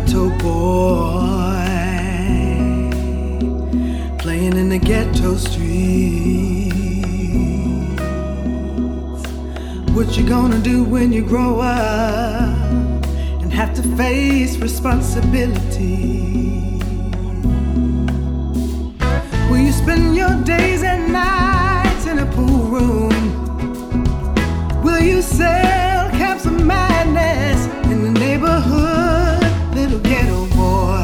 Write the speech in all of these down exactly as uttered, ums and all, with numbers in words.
ghetto boy, playing in the ghetto streets. What you gonna do when you grow up and have to face responsibility? Will you spend your days and nights in a pool room? Will you sell caps of madness in the neighborhood, little ghetto boy?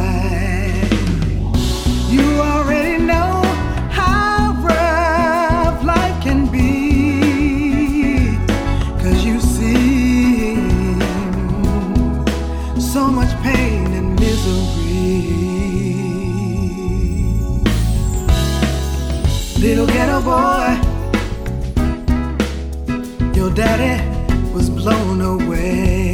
You already know how rough life can be, 'cause you see so much pain and misery. Little ghetto boy, your daddy was blown away.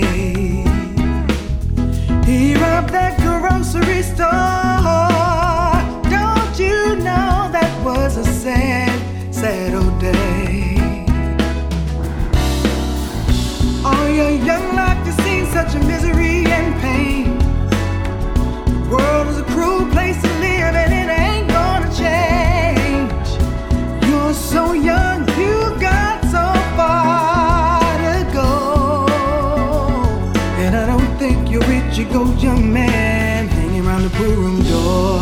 He robbed that grocery store. Don't you know that was a sad, sad old day? All your young life you've seen such a misery and pain. The world is a cruel place to live and it ain't gonna change. You're so young, you got so far to go. And I don't think you're rich, you go young man hanging around the pool room door.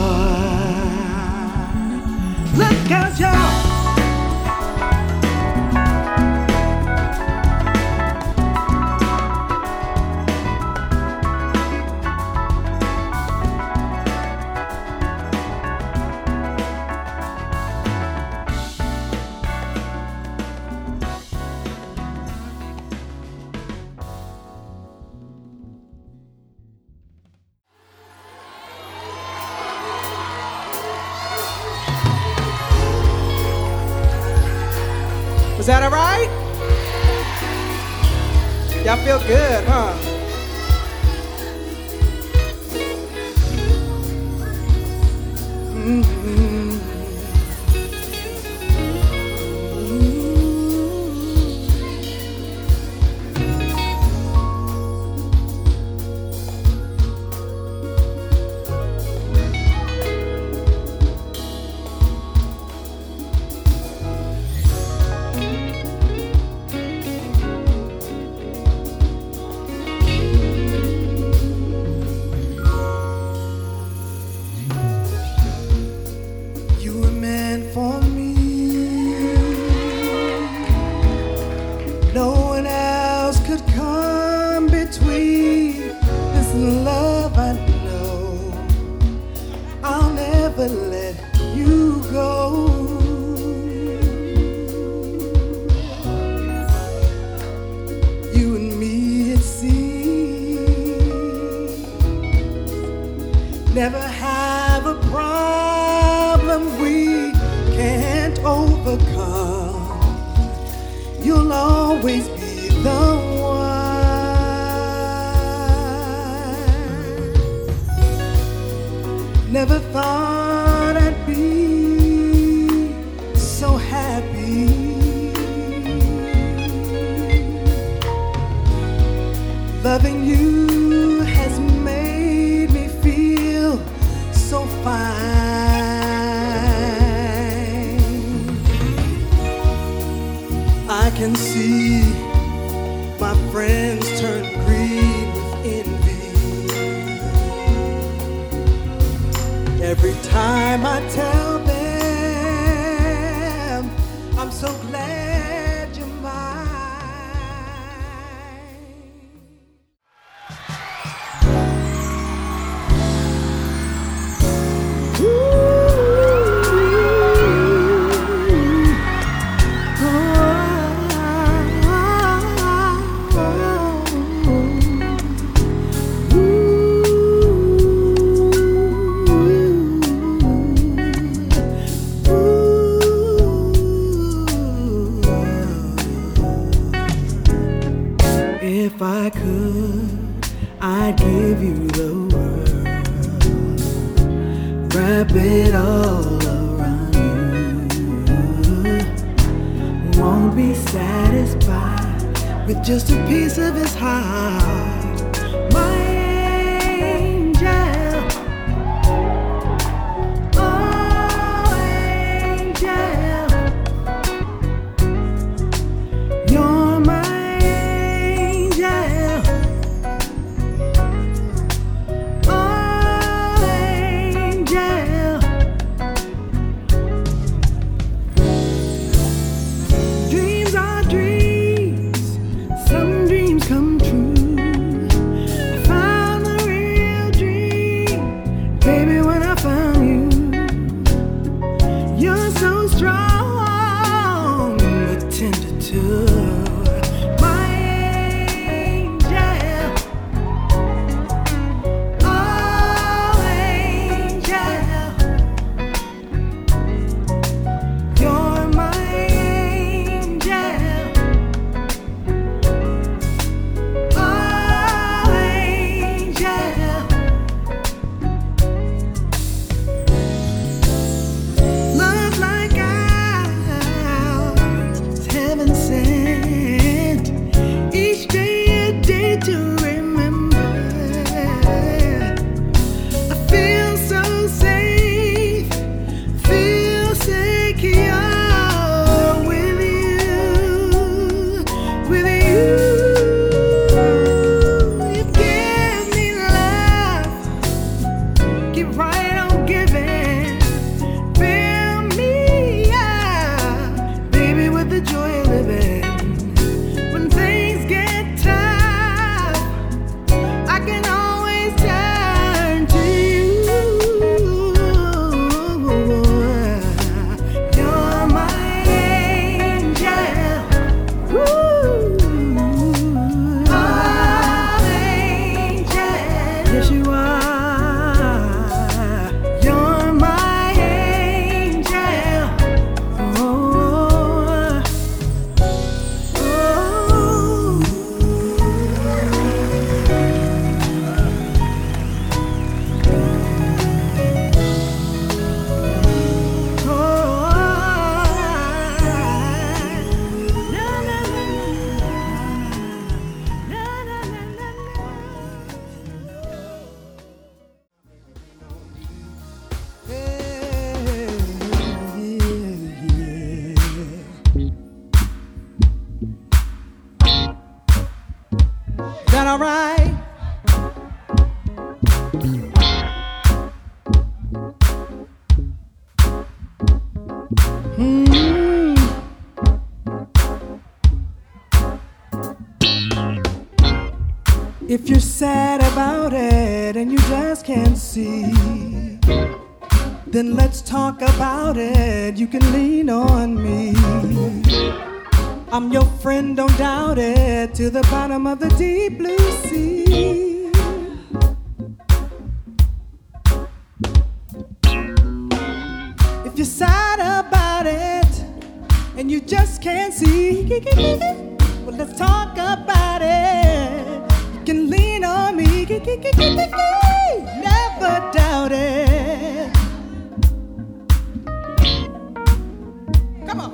Look out, y'all. Was that all right? Y'all feel good, huh? Mm-hmm. Never have a problem we can't overcome. You'll always be the one. Never thought I'd be so happy. Loving you has made me feel so fine. I can see my friends turn green with envy every time I tell them I'm so glad you're mine. If I could, I'd give you the world, wrap it all around you. Won't be satisfied with just a piece of his heart, my angel. Is that all right? Mm. If you're sad about it and you just can't see, then let's talk about it. You can lean on me. I'm your friend, don't doubt it, to the bottom of the deep blue sea. If you're sad about it and you just can't see, well, let's talk about it. You can lean on me, never doubt it. Come on.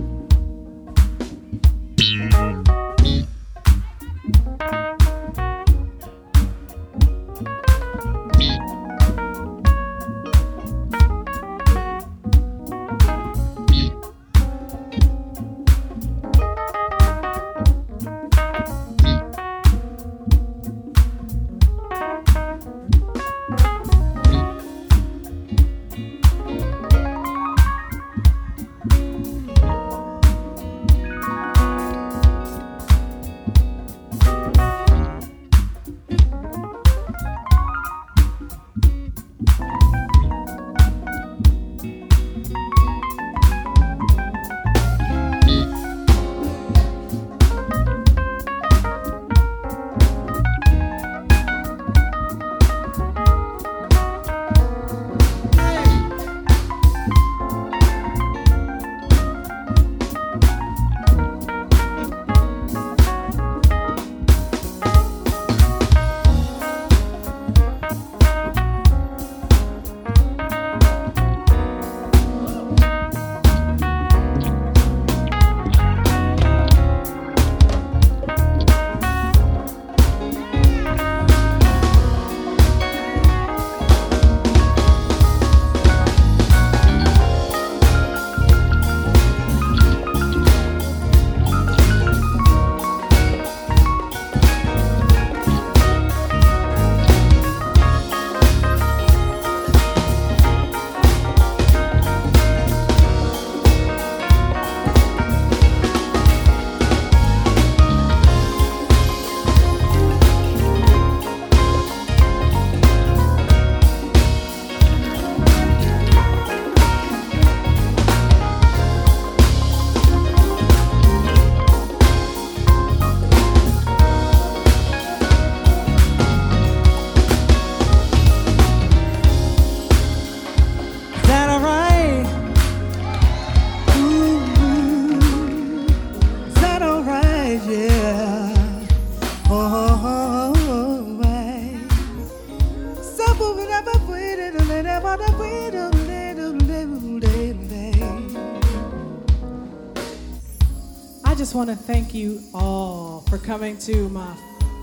I just want to thank you all for coming to my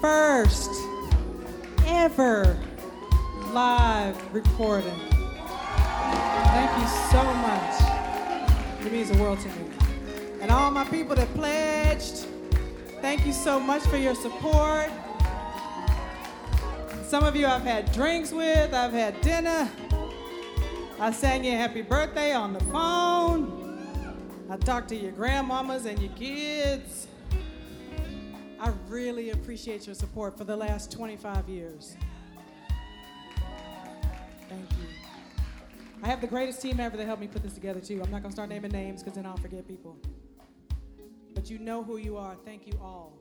first ever live recording. Thank you so much. It means the world to me. And all my people that pledged, thank you so much for your support. Some of you I've had drinks with, I've had dinner. I sang you happy birthday on the phone. I talked to your grandmamas and your kids. I really appreciate your support for the last twenty-five years. Thank you. I have the greatest team ever that helped me put this together too. I'm not gonna start naming names because then I'll forget people. But you know who you are. Thank you all.